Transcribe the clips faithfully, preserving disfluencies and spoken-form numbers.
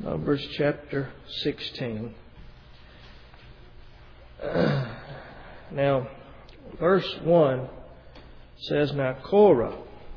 Numbers chapter sixteen. Now, verse one says, Now Korah,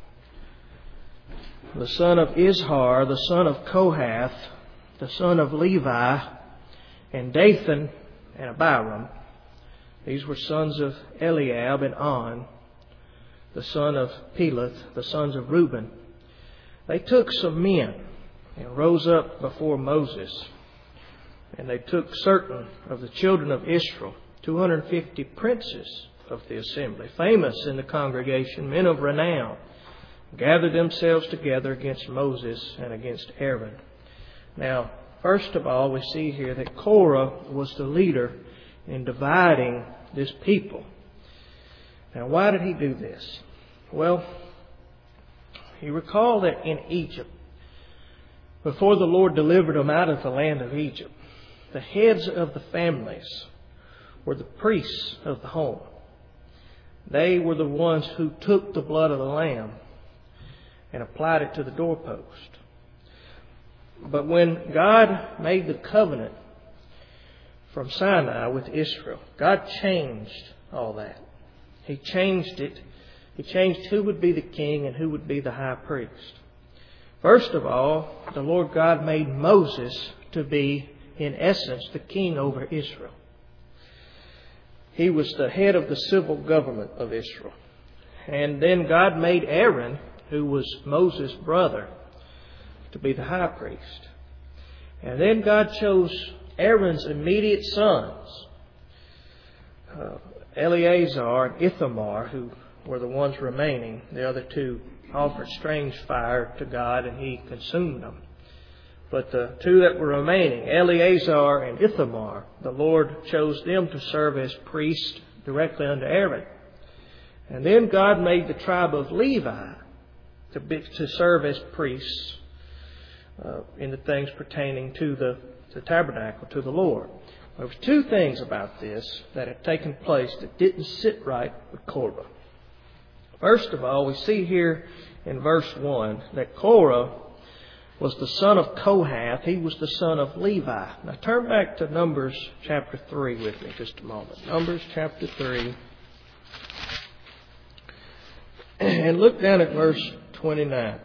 the son of Izhar, the son of Kohath, the son of Levi, and Dathan and Abiram, these were sons of Eliab and On, the son of Peleth, the sons of Reuben. They took some men and rose up before Moses. And they took certain of the children of Israel, two hundred fifty princes of the assembly, famous in the congregation, men of renown, gathered themselves together against Moses and against Aaron. Now, first of all, we see here that Korah was the leader in dividing this people. Now, why did he do this? Well, you recall that in Egypt, before the Lord delivered them out of the land of Egypt, the heads of the families were the priests of the home. They were the ones who took the blood of the lamb and applied it to the doorpost. But when God made the covenant from Sinai with Israel, God changed all that. He changed it. He changed who would be the king and who would be the high priest. First of all, the Lord God made Moses to be, in essence, the king over Israel. He was the head of the civil government of Israel. And then God made Aaron, who was Moses' brother, to be the high priest. And then God chose Aaron's immediate sons, uh, Eleazar and Ithamar, who were the ones remaining. The other two offered strange fire to God and He consumed them. But the two that were remaining, Eleazar and Ithamar, the Lord chose them to serve as priests directly under Aaron. And then God made the tribe of Levi to, be, to serve as priests uh, in the things pertaining to the, the tabernacle, to the Lord. There was two things about this that had taken place that didn't sit right with Korah. First of all, we see here in verse one that Korah was the son of Kohath. He was the son of Levi. Now turn back to Numbers chapter three with me just a moment. Numbers chapter three. And look down at verse twenty-nine.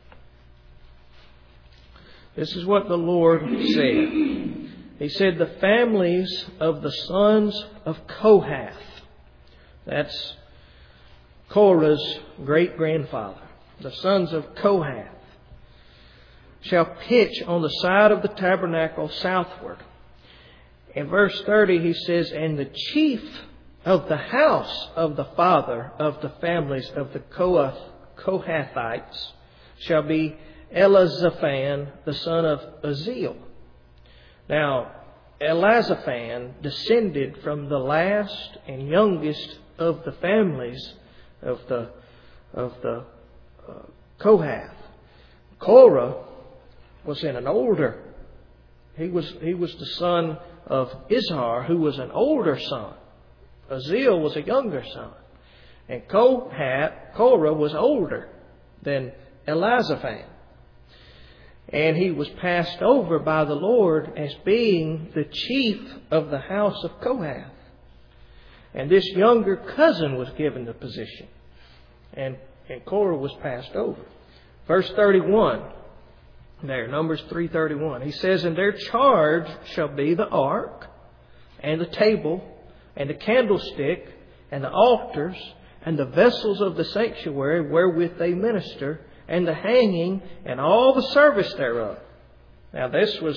This is what the Lord said. He said, the families of the sons of Kohath. That's Korah's great-grandfather. The sons of Kohath shall pitch on the side of the tabernacle southward. In verse thirty he says, and the chief of the house of the father of the families of the Kohathites shall be Elizaphan, the son of Aziel. Now, Elizaphan descended from the last and youngest of the families of the of the uh, Kohath. Korah was in an older. He was he was the son of Izhar, who was an older son. Aziel was a younger son, and Kohath Korah was older than Elizaphan. And he was passed over by the Lord as being the chief of the house of Kohath. And this younger cousin was given the position. And, and Korah was passed over. Verse thirty-one. There, Numbers three thirty-one. He says, and their charge shall be the ark, and the table, and the candlestick, and the altars, and the vessels of the sanctuary wherewith they minister, and the hanging, and all the service thereof. Now this was,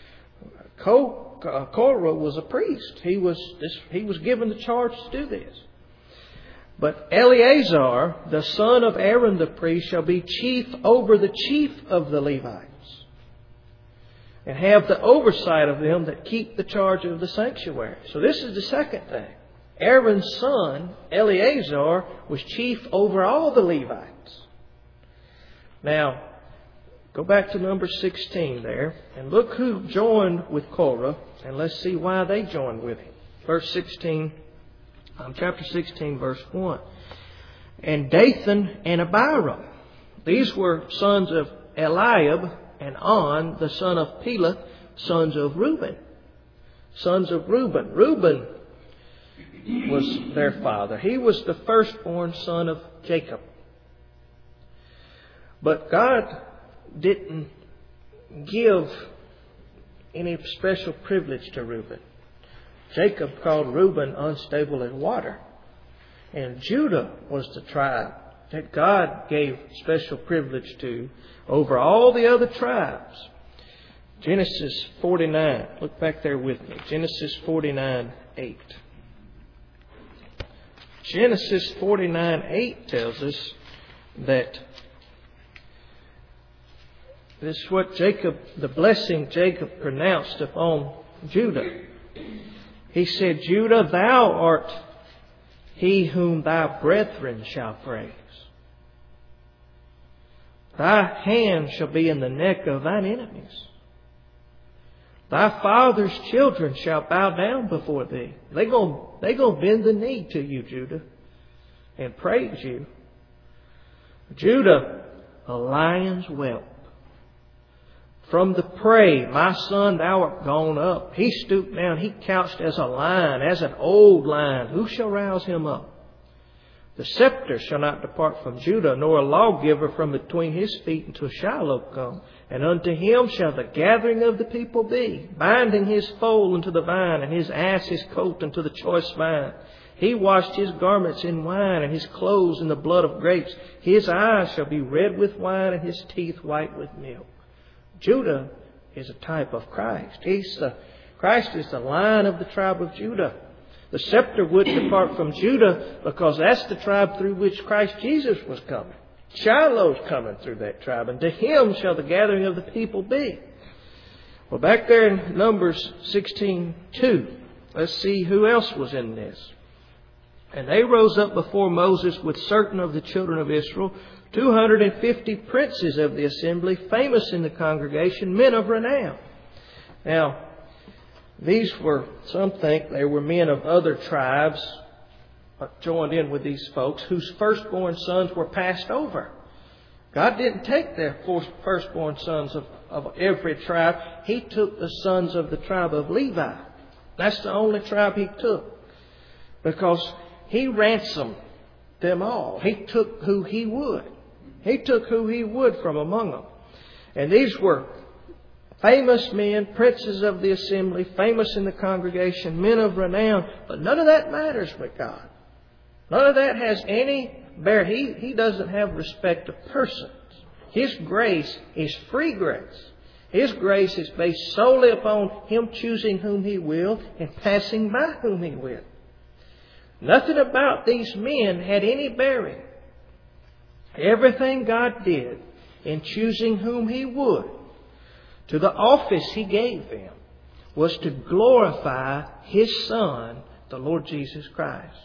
Korah was a priest. He was, this, he was given the charge to do this. But Eleazar, the son of Aaron the priest, shall be chief over the chief of the Levites, and have the oversight of them that keep the charge of the sanctuary. So this is the second thing. Aaron's son, Eleazar, was chief over all the Levites. Now, go back to number sixteen there, and look who joined with Korah, and let's see why they joined with him. Verse sixteen, um, chapter sixteen, verse one. And Dathan and Abiram. These were sons of Eliab, and On, the son of Peleth, sons of Reuben. Sons of Reuben. Reuben was their father. He was the firstborn son of Jacob. But God didn't give any special privilege to Reuben. Jacob called Reuben unstable as water. And Judah was the tribe that God gave special privilege to over all the other tribes. Genesis forty-nine. Look back there with me. Genesis forty-nine eight. Genesis forty-nine eight tells us that this is what Jacob, the blessing Jacob pronounced upon Judah. He said, Judah, thou art he whom thy brethren shall praise. Thy hand shall be in the neck of thine enemies. Thy father's children shall bow down before thee. They're going they gonna bend the knee to you, Judah, and praise you. Judah, a lion's whelp. From the prey, my son, thou art gone up. He stooped down, he couched as a lion, as an old lion. Who shall rouse him up? The scepter shall not depart from Judah, nor a lawgiver from between his feet until Shiloh come. And unto him shall the gathering of the people be, binding his foal unto the vine, and his ass his colt unto the choice vine. He washed his garments in wine, and his clothes in the blood of grapes. His eyes shall be red with wine, and his teeth white with milk. Judah is a type of Christ. He's the, Christ is the Lion of the tribe of Judah. The scepter wouldn't depart from Judah because that's the tribe through which Christ Jesus was coming. Shiloh's coming through that tribe, and to him shall the gathering of the people be. Well, back there in Numbers sixteen two, let's see who else was in this. And they rose up before Moses with certain of the children of Israel, two hundred fifty princes of the assembly, famous in the congregation, men of renown. Now, these were, some think they were men of other tribes joined in with these folks whose firstborn sons were passed over. God didn't take their firstborn sons of, of every tribe. He took the sons of the tribe of Levi. That's the only tribe He took. Because He ransomed them all. He took who He would. He took who He would from among them. And these were famous men, princes of the assembly, famous in the congregation, men of renown. But none of that matters with God. None of that has any bear. He, he doesn't have respect of persons. His grace is free grace. His grace is based solely upon Him choosing whom He will and passing by whom He will. Nothing about these men had any bearing. Everything God did in choosing whom He would to the office He gave them was to glorify His Son, the Lord Jesus Christ.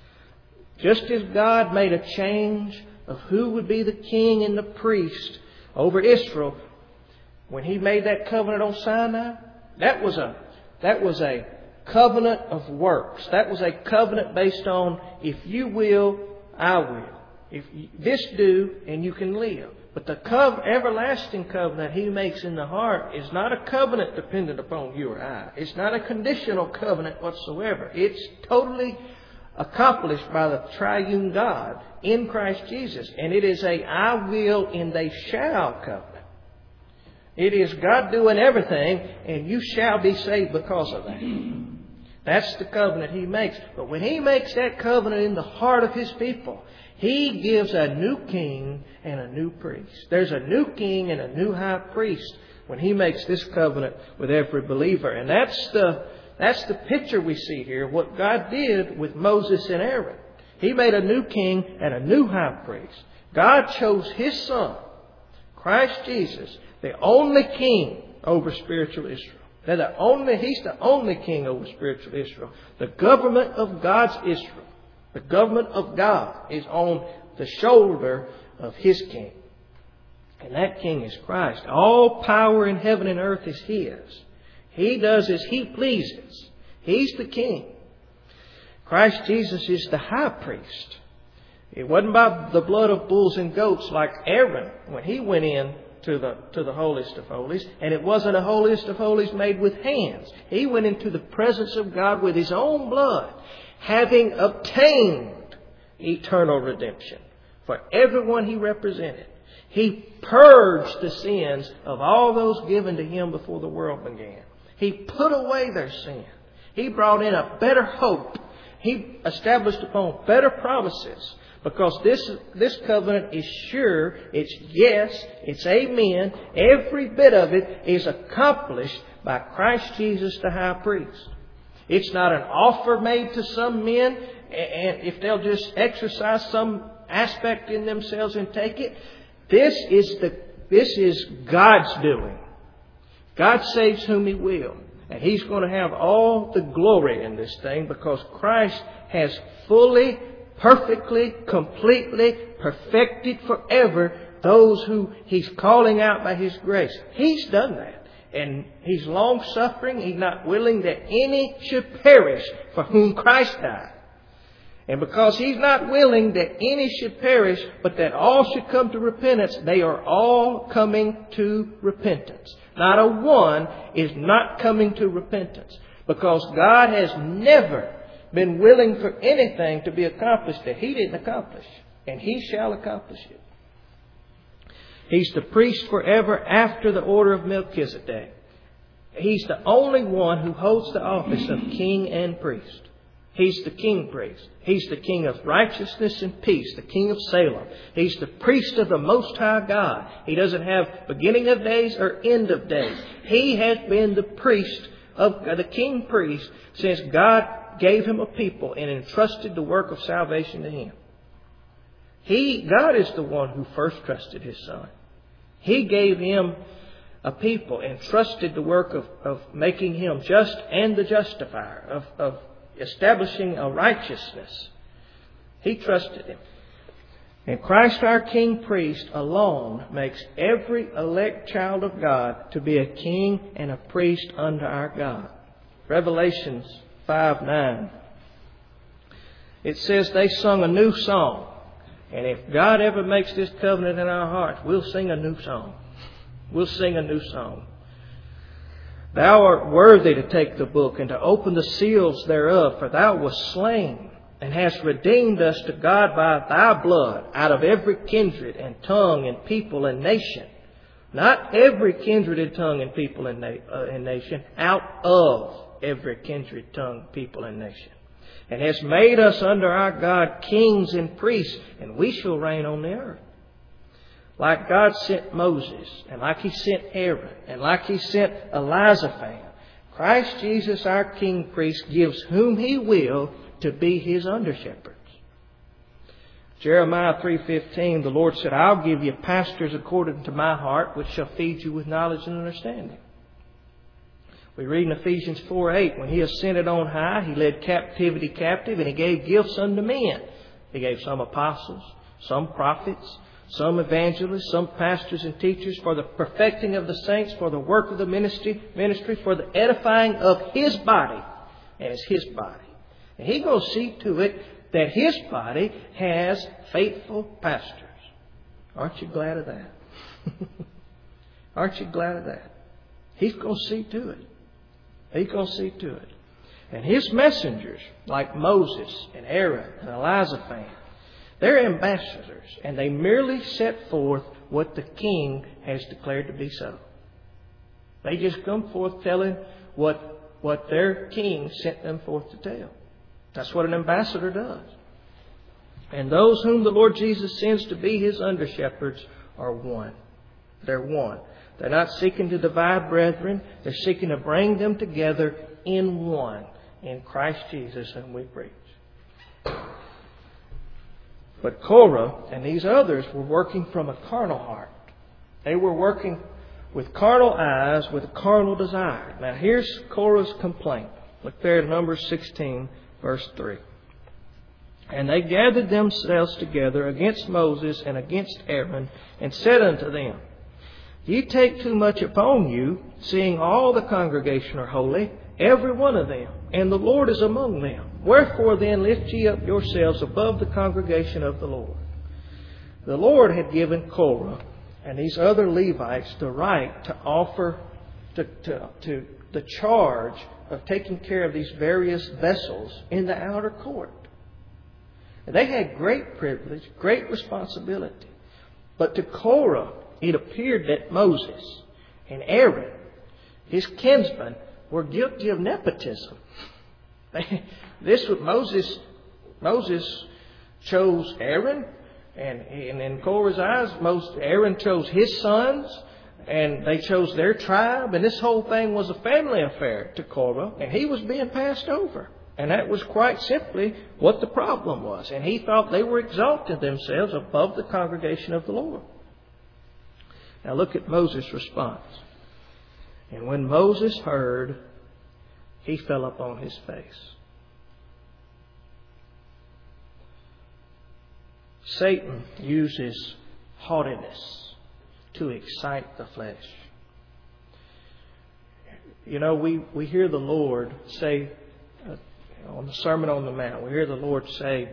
Just as God made a change of who would be the king and the priest over Israel when He made that covenant on Sinai, that was a that was a covenant of works. That was a covenant based on if you will, I will. If you, this do, and you can live. But the cov- everlasting covenant He makes in the heart is not a covenant dependent upon you or I. It's not a conditional covenant whatsoever. It's totally accomplished by the triune God in Christ Jesus. And it is a I will and they shall covenant. It is God doing everything and you shall be saved because of that. That's the covenant He makes. But when He makes that covenant in the heart of His people, He gives a new king and a new priest. There's a new king and a new high priest when He makes this covenant with every believer. And that's the that's the picture we see here of what God did with Moses and Aaron. He made a new king and a new high priest. God chose His Son, Christ Jesus, the only king over spiritual Israel. They're the only, He's the only king over spiritual Israel. The government of God's Israel, the government of God is on the shoulder of His king. And that king is Christ. All power in heaven and earth is His. He does as He pleases. He's the king. Christ Jesus is the high priest. It wasn't by the blood of bulls and goats like Aaron when he went in to the, to the holiest of holies. And it wasn't a holiest of holies made with hands. He went into the presence of God with His own blood, having obtained eternal redemption for everyone He represented. He purged the sins of all those given to Him before the world began. He put away their sin. He brought in a better hope. He established upon better promises. Because this, this covenant is sure, it's yes, it's amen. Every bit of it is accomplished by Christ Jesus the high priest. It's not an offer made to some men, and if they'll just exercise some aspect in themselves and take it. This is the this is God's doing. God saves whom He will. And He's going to have all the glory in this thing because Christ has fully, perfectly, completely perfected forever those who He's calling out by His grace. He's done that. And He's long-suffering. He's not willing that any should perish for whom Christ died. And because He's not willing that any should perish, but that all should come to repentance, they are all coming to repentance. Not a one is not coming to repentance. Because God has never been willing for anything to be accomplished that He didn't accomplish. And He shall accomplish it. He's the priest forever after the order of Melchizedek. He's the only one who holds the office of king and priest. He's the king priest. He's the king of righteousness and peace, the king of Salem. He's the priest of the Most High God. He doesn't have beginning of days or end of days. He has been the priest of the king priest since God gave Him a people and entrusted the work of salvation to Him. He, God is the one who first trusted His Son. He gave Him a people and trusted the work of, of making Him just and the justifier, of, of establishing a righteousness. He trusted Him. And Christ our King Priest alone makes every elect child of God to be a king and a priest unto our God. Revelations five nine. It says they sung a new song. And if God ever makes this covenant in our hearts, we'll sing a new song. We'll sing a new song. Thou art worthy to take the book and to open the seals thereof, for Thou wast slain and hast redeemed us to God by Thy blood out of every kindred and tongue and people and nation. Not every kindred and tongue and people and, na- uh, and nation, out of every kindred, tongue, people and nation. And hast made us under our God kings and priests, and we shall reign on the earth. Like God sent Moses, and like He sent Aaron, and like He sent Elizaphan, Christ Jesus our King Priest gives whom He will to be His under-shepherds. Jeremiah three fifteen, the Lord said, I'll give you pastors according to my heart, which shall feed you with knowledge and understanding. We read in Ephesians four eight, when He ascended on high, He led captivity captive, and He gave gifts unto men. He gave some apostles, some prophets, some evangelists, some pastors and teachers for the perfecting of the saints, for the work of the ministry, ministry for the edifying of His body as His body. And He's going to see to it that His body has faithful pastors. Aren't you glad of that? Aren't you glad of that? He's going to see to it. He's going to see to it. And His messengers, like Moses and Aaron and Elizaphan, they're ambassadors, and they merely set forth what the king has declared to be so. They just come forth telling what, what their king sent them forth to tell. That's what an ambassador does. And those whom the Lord Jesus sends to be His under-shepherds are one. They're one. They're not seeking to divide brethren. They're seeking to bring them together in one, in Christ Jesus whom we preach. But Korah and these others were working from a carnal heart. They were working with carnal eyes, with a carnal desire. Now here's Korah's complaint. Look there at Numbers sixteen, verse three. And they gathered themselves together against Moses and against Aaron, and said unto them, Ye take too much upon you, seeing all the congregation are holy, every one of them, and the Lord is among them. Wherefore then lift ye up yourselves above the congregation of the Lord. The Lord had given Korah and these other Levites the right to offer to, to, to the charge of taking care of these various vessels in the outer court. And they had great privilege, great responsibility. But to Korah, it appeared that Moses and Aaron, his kinsmen, were guilty of nepotism. This was Moses. Moses chose Aaron, and, and in Korah's eyes, most Aaron chose his sons, and they chose their tribe, and this whole thing was a family affair to Korah, and he was being passed over. And that was quite simply what the problem was. And he thought they were exalting themselves above the congregation of the Lord. Now look at Moses' response. And when Moses heard, he fell upon his face. Satan uses haughtiness to excite the flesh. You know, we, we hear the Lord say, uh, on the Sermon on the Mount, we hear the Lord say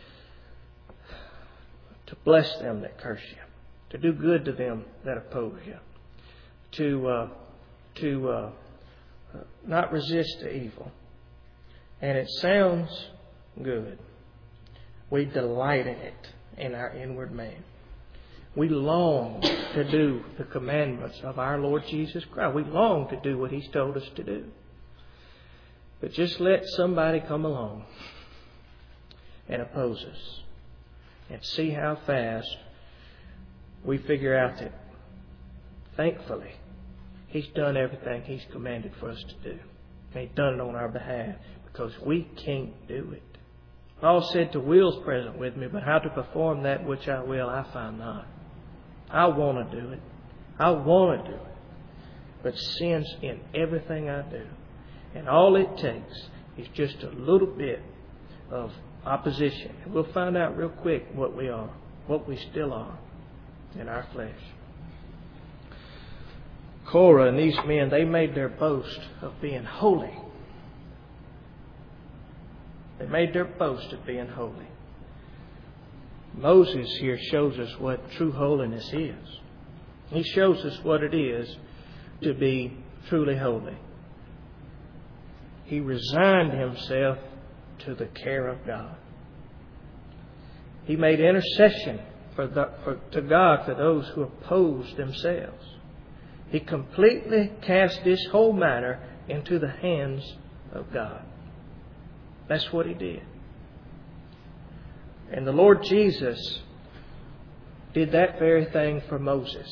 to bless them that curse you, to do good to them that oppose you, to uh, to uh, not resist the evil. And it sounds good. We delight in it in our inward man. We long to do the commandments of our Lord Jesus Christ. We long to do what He's told us to do. But just let somebody come along and oppose us and see how fast we figure out that, thankfully, He's done everything He's commanded for us to do. And He's done it on our behalf because we can't do it. Paul said to will's present with me, but how to perform that which I will, I find not. I want to do it. I want to do it. But sin's in everything I do. And all it takes is just a little bit of opposition. And we'll find out real quick what we are, what we still are in our flesh. Korah and these men, they made their boast of being holy. They made their boast of being holy. Moses here shows us what true holiness is. He shows us what it is to be truly holy. He resigned himself to the care of God. He made intercession for the, for, to God for those who opposed themselves. He completely cast this whole matter into the hands of God. That's what He did. And the Lord Jesus did that very thing for Moses.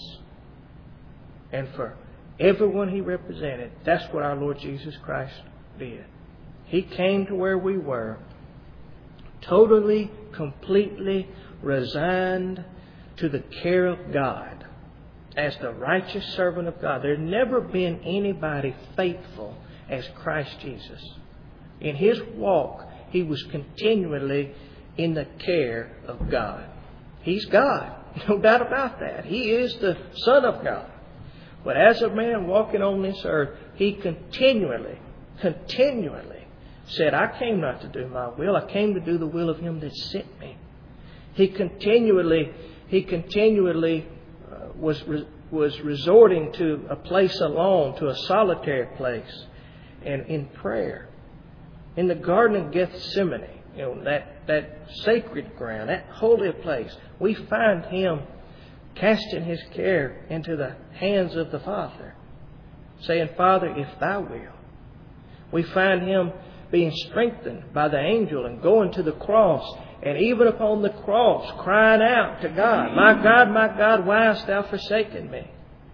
And for everyone He represented, that's what our Lord Jesus Christ did. He came to where we were, totally, completely resigned to the care of God as the righteous servant of God. There's never been anybody faithful as Christ Jesus. In His walk, He was continually in the care of God. He's God, no doubt about that. He is the Son of God. But as a man walking on this earth, He continually, continually said, I came not to do my will. I came to do the will of Him that sent me. He continually, He continually uh, was was resorting to a place alone, to a solitary place, and in prayer. In the Garden of Gethsemane, you know, that, that sacred ground, that holy place, we find Him casting His care into the hands of the Father, saying, Father, if Thou will. We find Him being strengthened by the angel and going to the cross, and even upon the cross crying out to God, My God, my God, why hast Thou forsaken me?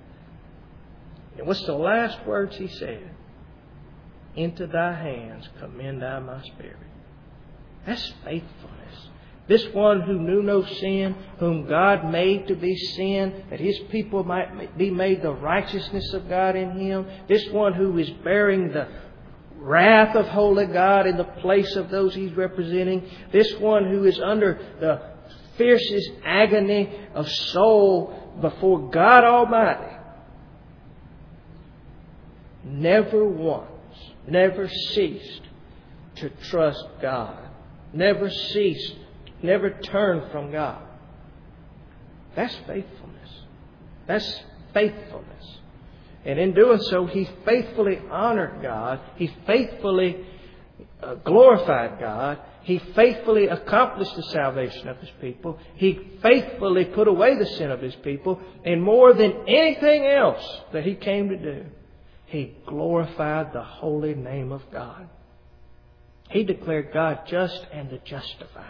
And what's the last words He said? Into Thy hands commend I my spirit. That's faithfulness. This one who knew no sin, whom God made to be sin, that His people might be made the righteousness of God in Him. This one who is bearing the wrath of holy God in the place of those He's representing. This one who is under the fiercest agony of soul before God Almighty. Never once, never ceased to trust God. Never ceased, never turned from God. That's faithfulness. That's faithfulness. And in doing so, he faithfully honored God. He faithfully uh, glorified God. He faithfully accomplished the salvation of His people. He faithfully put away the sin of His people. And more than anything else that He came to do, He glorified the holy name of God. He declared God just and the justifier.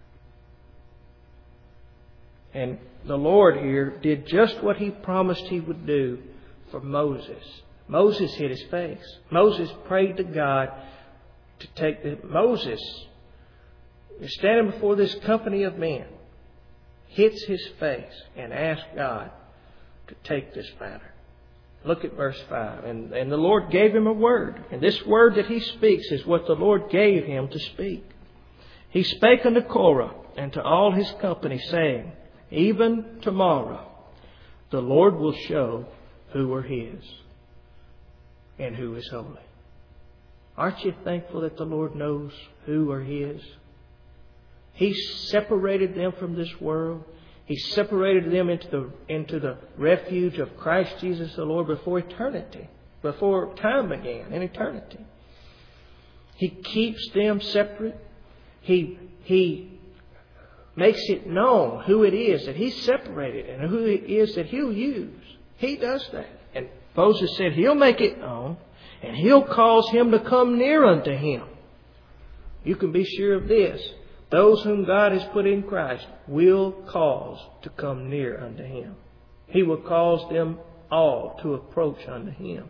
And the Lord here did just what He promised He would do for Moses. Moses hid his face. Moses prayed to God to take the... Moses is standing before this company of men, hits his face, and asks God to take this matter. Look at verse five. And, and the Lord gave him a word. And this word that he speaks is what the Lord gave him to speak. He spake unto Korah and to all his company, saying, even tomorrow the Lord will show who are His and who is holy. Aren't you thankful that the Lord knows who are His? He separated them from this world. He separated them into the, into the refuge of Christ Jesus the Lord before eternity, before time began, in eternity. He keeps them separate. He, he makes it known who it is that He's separated and who it is that He'll use. He does that. And Moses said He'll make it known and He'll cause him to come near unto him. You can be sure of this. Those whom God has put in Christ will cause to come near unto Him. He will cause them all to approach unto Him.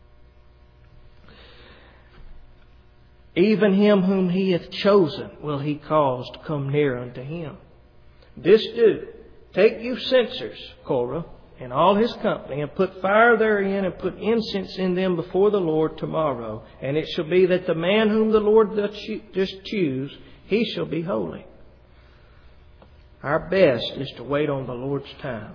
Even him whom He hath chosen will He cause to come near unto Him. This do. Take you censers, Korah, and all his company, and put fire therein, and put incense in them before the Lord tomorrow. And it shall be that the man whom the Lord doth just choose, he shall be holy. Our best is to wait on the Lord's time.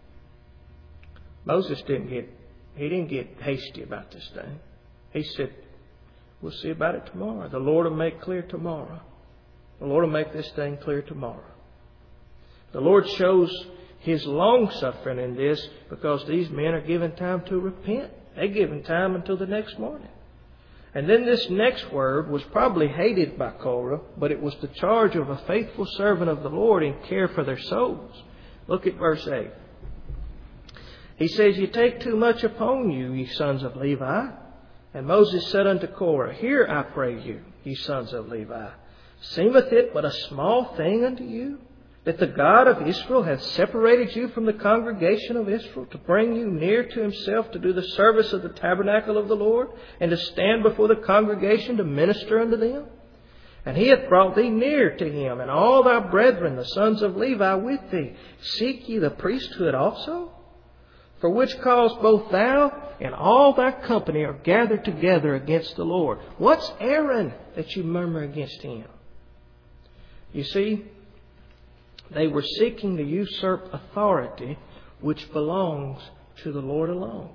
Moses didn't get, he didn't get hasty about this thing. He said, we'll see about it tomorrow. The Lord will make clear tomorrow. The Lord will make this thing clear tomorrow. The Lord shows His long suffering in this because these men are given time to repent. They're given time until the next morning. And then this next word was probably hated by Korah, but it was the charge of a faithful servant of the Lord in care for their souls. Look at verse eight. He says, ye take too much upon you, ye sons of Levi. And Moses said unto Korah, hear, I pray you, ye sons of Levi. Seemeth it but a small thing unto you, that the God of Israel hath separated you from the congregation of Israel to bring you near to Himself to do the service of the tabernacle of the Lord, and to stand before the congregation to minister unto them? And He hath brought thee near to Him, and all thy brethren, the sons of Levi, with thee. Seek ye the priesthood also? For which cause both thou and all thy company are gathered together against the Lord. What's Aaron that you murmur against him? You see, they were seeking to usurp authority which belongs to the Lord alone.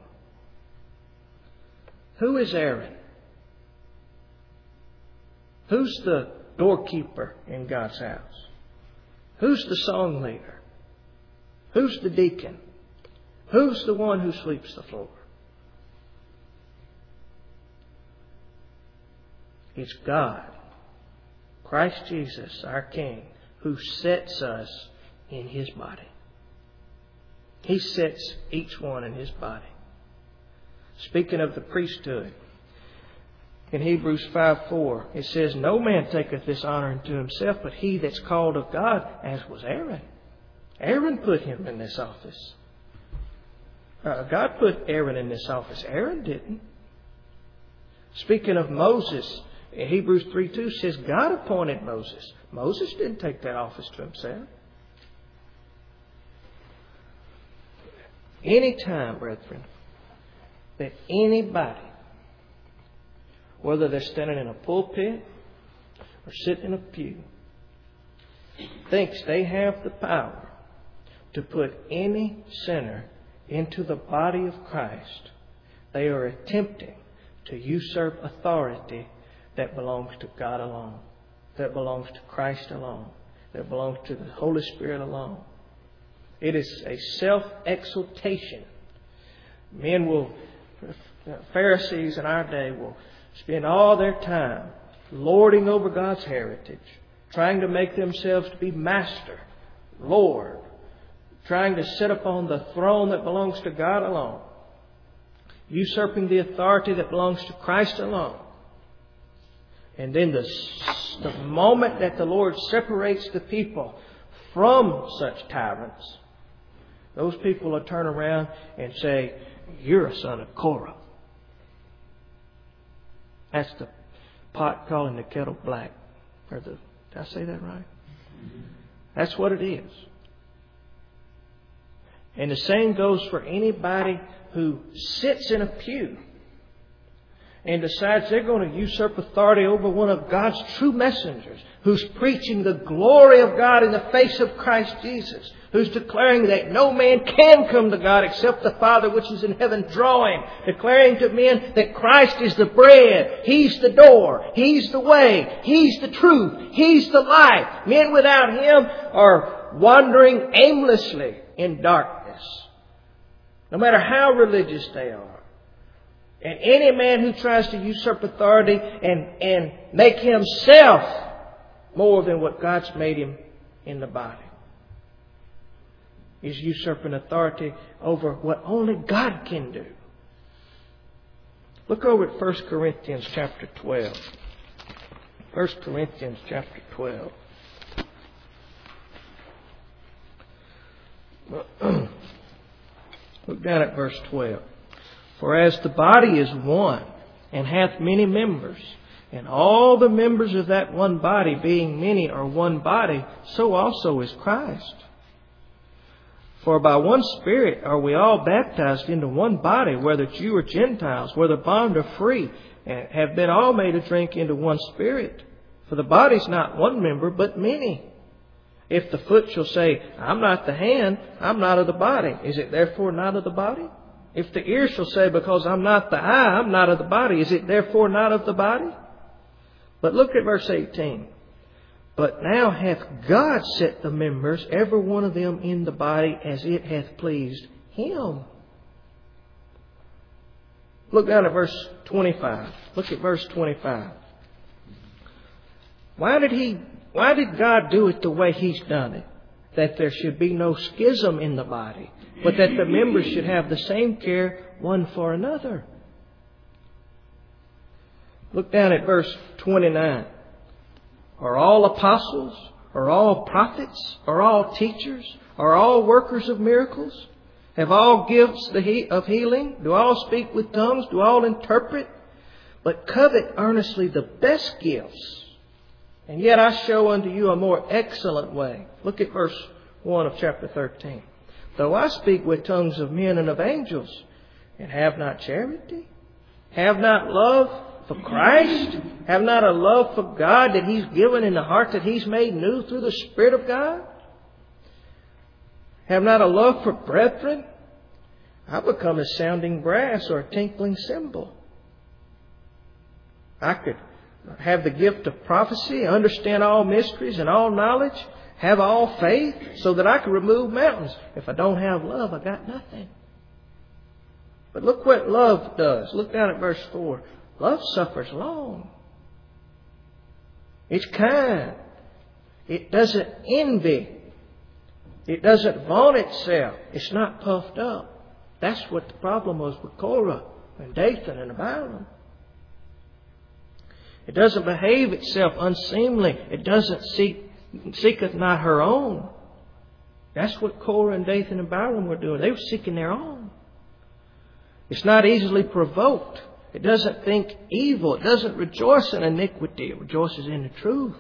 Who is Aaron? Who's the doorkeeper in God's house? Who's the song leader? Who's the deacon? Who's the one who sweeps the floor? It's God, Christ Jesus, our King, who sets us in His body. He sets each one in His body. Speaking of the priesthood, in Hebrews five four, it says, no man taketh this honor unto himself, but he that's called of God, as was Aaron. Aaron put him in this office. Uh, God put Aaron in this office. Aaron didn't. Speaking of Moses, in Hebrews three two says God appointed Moses. Moses didn't take that office to himself. Any time, brethren, that anybody, whether they're standing in a pulpit or sitting in a pew, thinks they have the power to put any sinner into the body of Christ, they are attempting to usurp authority that belongs to God alone, that belongs to Christ alone, that belongs to the Holy Spirit alone. It is a self-exaltation. Men will, Pharisees in our day will spend all their time lording over God's heritage, trying to make themselves to be master, Lord, trying to sit upon the throne that belongs to God alone, usurping the authority that belongs to Christ alone. And then the, the moment that the Lord separates the people from such tyrants, those people will turn around and say, "You're a son of Korah." That's the pot calling the kettle black. Or the, did I say that right? That's what it is. And the same goes for anybody who sits in a pew and decides they're going to usurp authority over one of God's true messengers, who's preaching the glory of God in the face of Christ Jesus, who's declaring that no man can come to God except the Father which is in heaven draw him, declaring to men that Christ is the bread, He's the door, He's the way, He's the truth, He's the life. Men without Him are wandering aimlessly in darkness, no matter how religious they are. And any man who tries to usurp authority and, and make himself more than what God's made him in the body is usurping authority over what only God can do. Look over at First Corinthians chapter twelve. First Corinthians chapter twelve. Look down at verse twelve. For as the body is one, and hath many members, and all the members of that one body, being many, are one body, so also is Christ. For by one Spirit are we all baptized into one body, whether Jew or Gentiles, whether bond or free, and have been all made to drink into one Spirit. For the body is not one member, but many. If the foot shall say, I'm not the hand, I'm not of the body, is it therefore not of the body? If the ear shall say, because I'm not the eye, I'm not of the body, is it therefore not of the body? But look at verse eighteen. But now hath God set the members, every one of them in the body, as it hath pleased Him. Look down at verse twenty-five. Look at verse twenty-five. Why did He, why did God do it the way He's done it? That there should be no schism in the body, but that the members should have the same care one for another. Look down at verse twenty-nine. Are all apostles? Are all prophets? Are all teachers? Are all workers of miracles? Have all gifts of healing? Do all speak with tongues? Do all interpret? But covet earnestly the best gifts. And yet I show unto you a more excellent way. Look at verse one of chapter thirteen. Though I speak with tongues of men and of angels, and have not charity, have not love for Christ, have not a love for God that He's given in the heart that He's made new through the Spirit of God, have not a love for brethren, I become as sounding brass or a tinkling cymbal. I could have the gift of prophecy, understand all mysteries and all knowledge, have all faith so that I can remove mountains. If I don't have love, I got nothing. But look what love does. Look down at verse four. Love suffers long. It's kind. It doesn't envy. It doesn't vaunt itself. It's not puffed up. That's what the problem was with Korah and Dathan and Abiram. It doesn't behave itself unseemly. It doesn't seek, seeketh not her own. That's what Korah and Dathan and Abiram were doing. They were seeking their own. It's not easily provoked. It doesn't think evil. It doesn't rejoice in iniquity. It rejoices in the truth.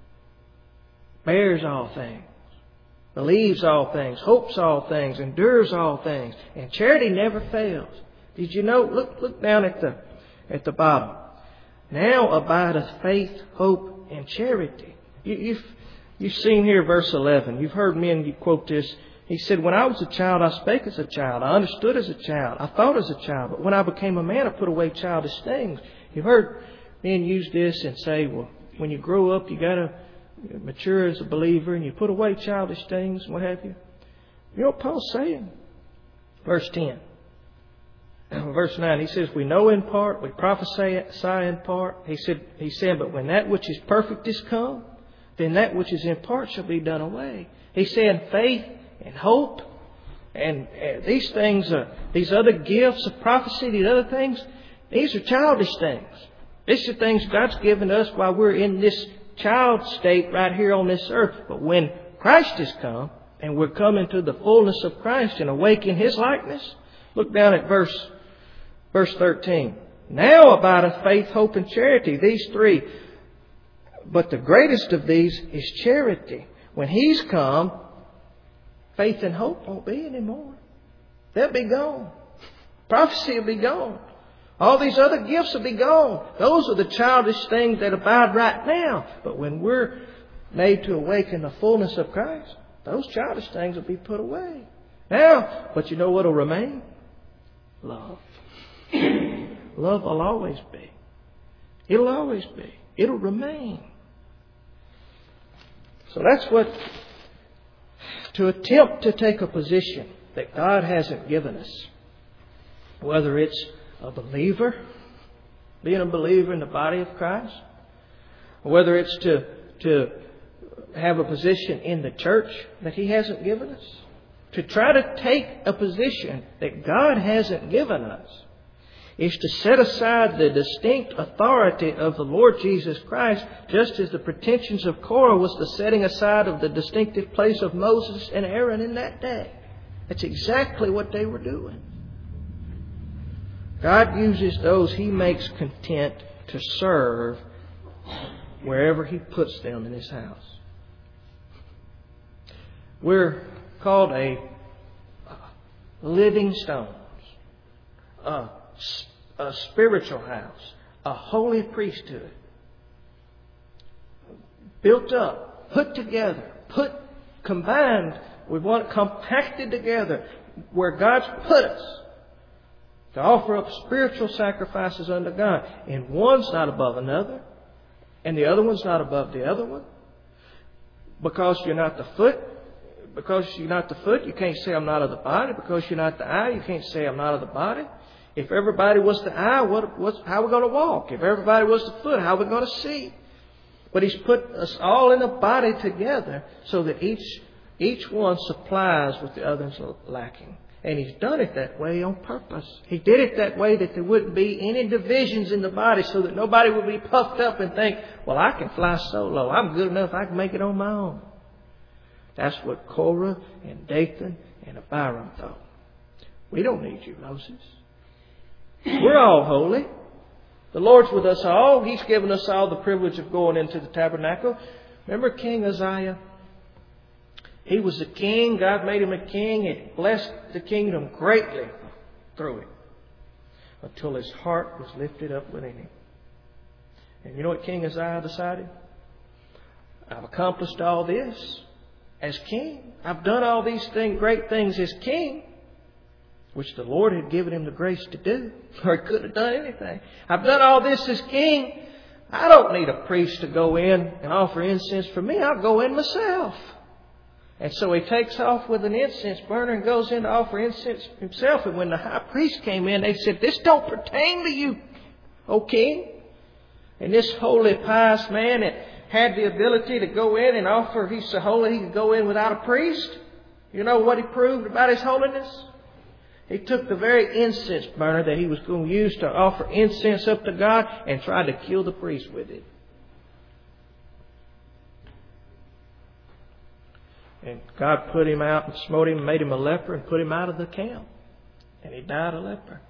Bears all things. Believes all things. Hopes all things. Endures all things. And charity never fails. Did you know? Look, look down at the, at the bottom. Now abideth faith, hope, and charity. You, you've, you've seen here verse eleven. You've heard men you quote this. He said, when I was a child, I spake as a child. I understood as a child. I thought as a child. But when I became a man, I put away childish things. You've heard men use this and say, well, when you grow up, you got to mature as a believer and you put away childish things, what have you. You know what Paul's saying? Verse ten. Verse nine, he says, we know in part, we prophesy in part. He said, he said, but when that which is perfect is come, then that which is in part shall be done away. He's saying faith and hope and uh, these things, uh, these other gifts of prophecy, these other things, these are childish things. These are things God's given us while we're in this child state right here on this earth. But when Christ has come and we're coming to the fullness of Christ and awake in His likeness, look down at verse verse thirteen. Now abideth faith, hope, and charity, these three. But the greatest of these is charity. When He's come, faith and hope won't be anymore. They'll be gone. Prophecy will be gone. All these other gifts will be gone. Those are the childish things that abide right now. But when we're made to awaken the fullness of Christ, those childish things will be put away. Now, but you know what will remain? Love. Love will always be. It'll always be. It'll remain. So that's what, to attempt to take a position that God hasn't given us, whether it's a believer, being a believer in the body of Christ, or whether it's to, to have a position in the church that He hasn't given us, to try to take a position that God hasn't given us, is to set aside the distinct authority of the Lord Jesus Christ, just as the pretensions of Korah was the setting aside of the distinctive place of Moses and Aaron in that day. That's exactly what they were doing. God uses those He makes content to serve wherever He puts them in His house. We're called a living stones, a, a spiritual house, a holy priesthood, built up, put together, put combined. We want it compacted together where God's put us to offer up spiritual sacrifices unto God. And one's not above another, and the other one's not above the other one. Because you're not the foot, because you're not the foot, you can't say I'm not of the body. Because you're not the eye, you can't say I'm not of the body. If everybody was the eye, what, what's, how are we going to walk? If everybody was the foot, how are we going to see? But He's put us all in a body together so that each each one supplies what the other's lacking. And He's done it that way on purpose. He did it that way that there wouldn't be any divisions in the body, so that nobody would be puffed up and think, well, I can fly solo. I'm good enough. I can make it on my own. That's what Korah and Dathan and Abiram thought. We don't need you, Moses. We're all holy. The Lord's with us all. He's given us all the privilege of going into the tabernacle. Remember King Uzziah? He was a king. God made him a king. He blessed the kingdom greatly through him until his heart was lifted up within him. And you know what King Uzziah decided? I've accomplished all this as king. I've done all these things, great things as king, which the Lord had given him the grace to do, or he couldn't have done anything. I've done all this as king. I don't need a priest to go in and offer incense for me. I'll go in myself. And so he takes off with an incense burner and goes in to offer incense himself. And when the high priest came in, they said, this don't pertain to you, O king. And this holy, pious man that had the ability to go in and offer, he's so holy he could go in without a priest. You know what he proved about his holiness? He took the very incense burner that he was going to use to offer incense up to God and tried to kill the priest with it. And God put him out and smote him and made him a leper and put him out of the camp. And he died a leper.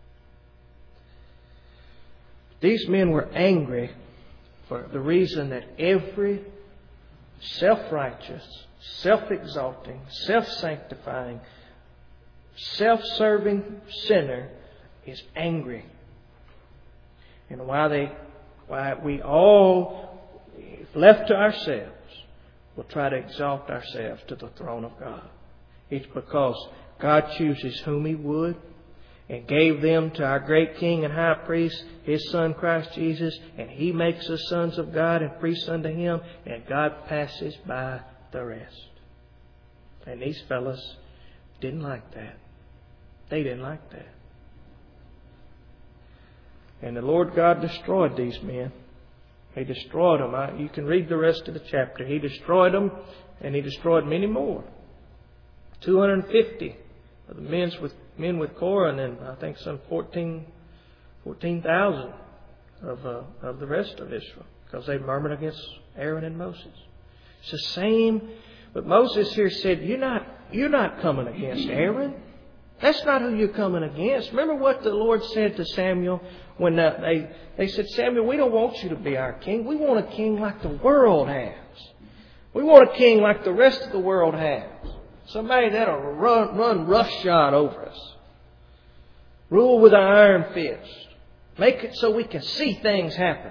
These men were angry for the reason that every self-righteous, self-exalting, self-sanctifying, self-serving sinner is angry. And why they, why we all, if left to ourselves, will try to exalt ourselves to the throne of God. It's because God chooses whom He would and gave them to our great King and High Priest, His Son Christ Jesus, and He makes us sons of God and priests unto Him, and God passes by the rest. And these fellows Didn't like that. They didn't like that. And the Lord God destroyed these men. He destroyed them. I, you can read the rest of the chapter. He destroyed them, and He destroyed many more. two hundred fifty of the men with, men with Korah, and then I think some fourteen thousand of, uh, of the rest of Israel, because they murmured against Aaron and Moses. It's the same. But Moses here said, you're not, you're not coming against Aaron. That's not who you're coming against. Remember what the Lord said to Samuel when uh, they, they said, Samuel, we don't want you to be our king. We want a king like the world has. We want a king like the rest of the world has. Somebody that'll run, run roughshod over us. Rule with an iron fist. Make it so we can see things happen.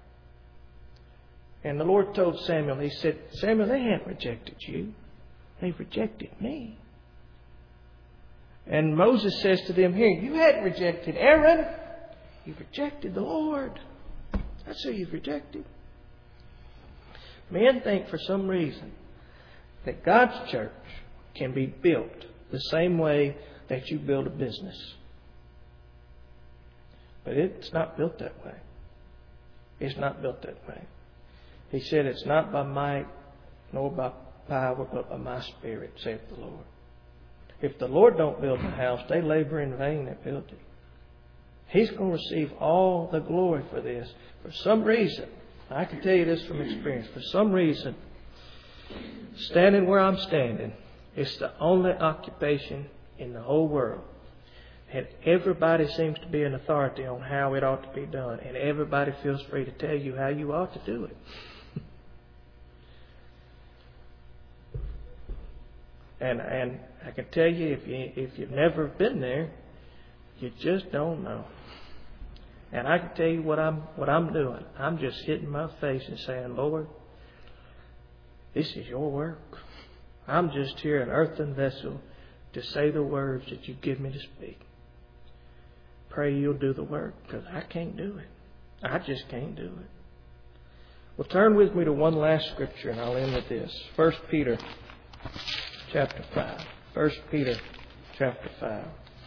And the Lord told Samuel, He said, Samuel, they haven't rejected you. They've rejected me. And Moses says to them here, you hadn't rejected Aaron. You've rejected the Lord. That's who you've rejected. Men think for some reason that God's church can be built the same way that you build a business. But it's not built that way. It's not built that way. He said, it's not by might nor by power, but by my Spirit, saith the Lord. If the Lord don't build the house, they labor in vain that build it. He's going to receive all the glory for this. For some reason, I can tell you this from experience, for some reason, standing where I'm standing, it's the only occupation in the whole world. And everybody seems to be an authority on how it ought to be done. And everybody feels free to tell you how you ought to do it. And and I can tell you, if you if you've never been there, you just don't know. And I can tell you what I'm what I'm doing. I'm just hitting my face and saying, Lord, this is your work. I'm just here, an earthen vessel, to say the words that you give me to speak. Pray you'll do the work, because I can't do it. I just can't do it. Well, turn with me to one last scripture, and I'll end with this. First Peter chapter five. First Peter chapter five.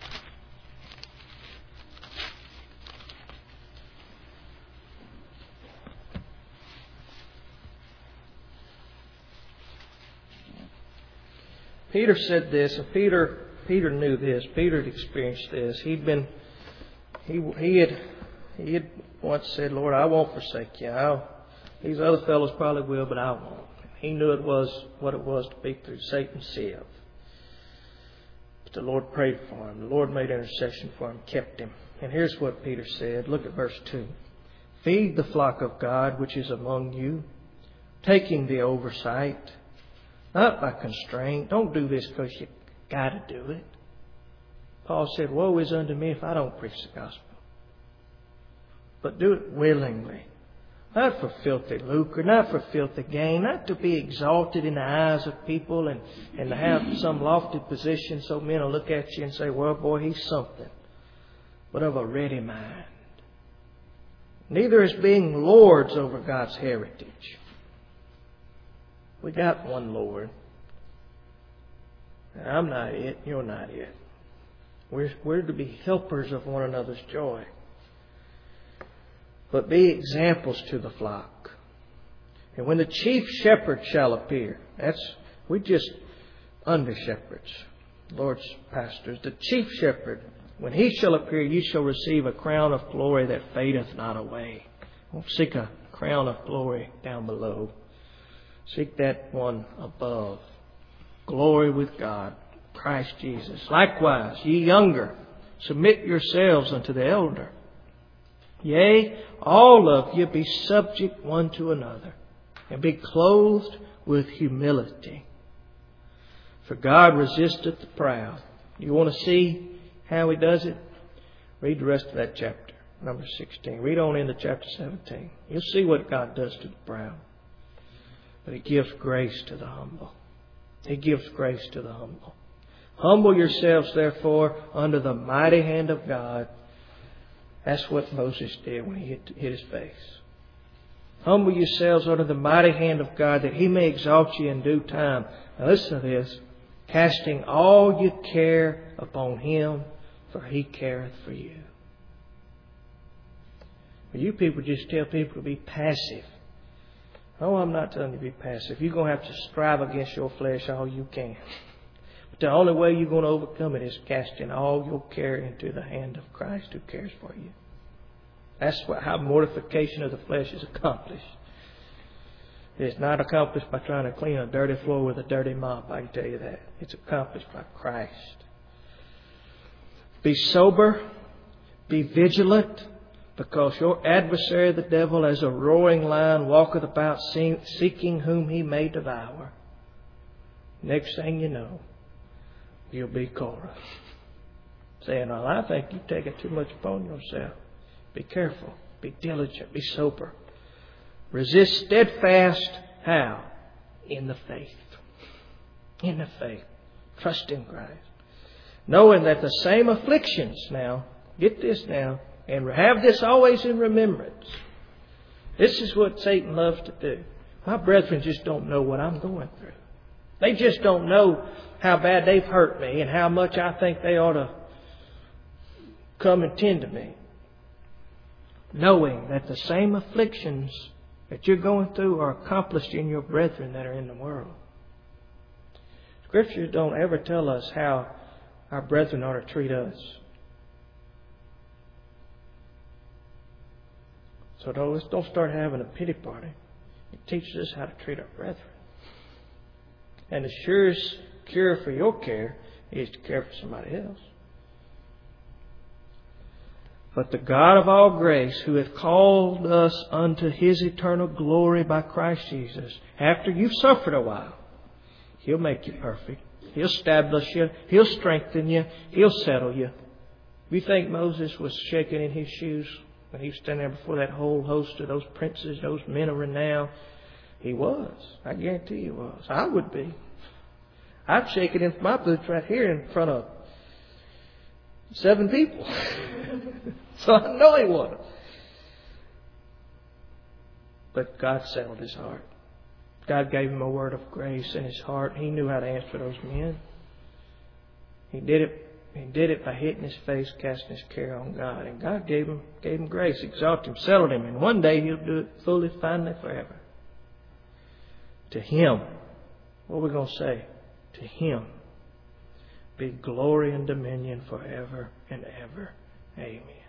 Peter said this, and Peter Peter knew this. Peter had experienced this. He'd been he he had he had once said, Lord, I won't forsake you. I'll, these other fellows probably will, but I won't. He knew it was what it was to be through Satan's sieve. But the Lord prayed for him. The Lord made intercession for him, kept him. And here's what Peter said. Look at verse two. Feed the flock of God which is among you, taking the oversight, not by constraint. Don't do this because you got to do it. Paul said, woe is unto me if I don't preach the gospel. But do it willingly. Not for filthy lucre, not for filthy gain, not to be exalted in the eyes of people and, and to have some lofty position so men will look at you and say, well, boy, he's something. But of a ready mind. Neither as being lords over God's heritage. We got one Lord. I'm not it, you're not it. We're, we're to be helpers of one another's joy. But be examples to the flock. And when the chief shepherd shall appear, that's, we just under shepherds, Lord's pastors. The chief shepherd, when he shall appear, you shall receive a crown of glory that fadeth not away. Don't seek a crown of glory down below. Seek that one above. Glory with God, Christ Jesus. Likewise, ye younger, submit yourselves unto the elder. Yea, all of you be subject one to another, and be clothed with humility. For God resisteth the proud. You want to see how He does it? Read the rest of that chapter, number sixteen. Read on into chapter seventeen. You'll see what God does to the proud. But He gives grace to the humble. He gives grace to the humble. Humble yourselves, therefore, under the mighty hand of God. That's what Moses did when he hit, hit his face. Humble yourselves under the mighty hand of God, that He may exalt you in due time. Now listen to this. casting all your care upon Him, for He careth for you. But you people just tell people to be passive. Oh, I'm not telling you to be passive. You're going to have to strive against your flesh all you can. But the only way you're going to overcome it is casting all your care into the hand of Christ who cares for you. That's what, how mortification of the flesh is accomplished. It's not accomplished by trying to clean a dirty floor with a dirty mop, I can tell you that. It's accomplished by Christ. Be sober, be vigilant, because your adversary, the devil, as a roaring lion, walketh about seeking whom he may devour. Next thing you know, you'll be Korah, saying, well, I think you've taken too much upon yourself. Be careful, be diligent, be sober. Resist steadfast. How? In the faith. In the faith. Trust in Christ. Knowing that the same afflictions now, get this now, and have this always in remembrance. This is what Satan loves to do. My brethren just don't know what I'm going through. They just don't know how bad they've hurt me and how much I think they ought to come and tend to me. Knowing that the same afflictions that you're going through are accomplished in your brethren that are in the world. Scriptures don't ever tell us how our brethren ought to treat us. So don't, let's don't start having a pity party. It teaches us how to treat our brethren. And the surest cure for your care is to care for somebody else. But the God of all grace, who hath called us unto His eternal glory by Christ Jesus, after you've suffered a while, He'll make you perfect. He'll establish you. He'll strengthen you. He'll settle you. You think Moses was shaking in his shoes when he was standing there before that whole host of those princes, those men of renown? He was. I guarantee he was. I would be. I'd shake it in my boots right here in front of seven people. So I know he was. But God settled his heart. God gave him a word of grace in his heart. He knew how to answer those men. He did it. He did it by hitting his face, casting his care on God. And God gave him, gave him grace, exalted him, settled him. And one day He'll do it fully, finally, forever. To Him, what are we going to say? To Him be glory and dominion forever and ever. Amen.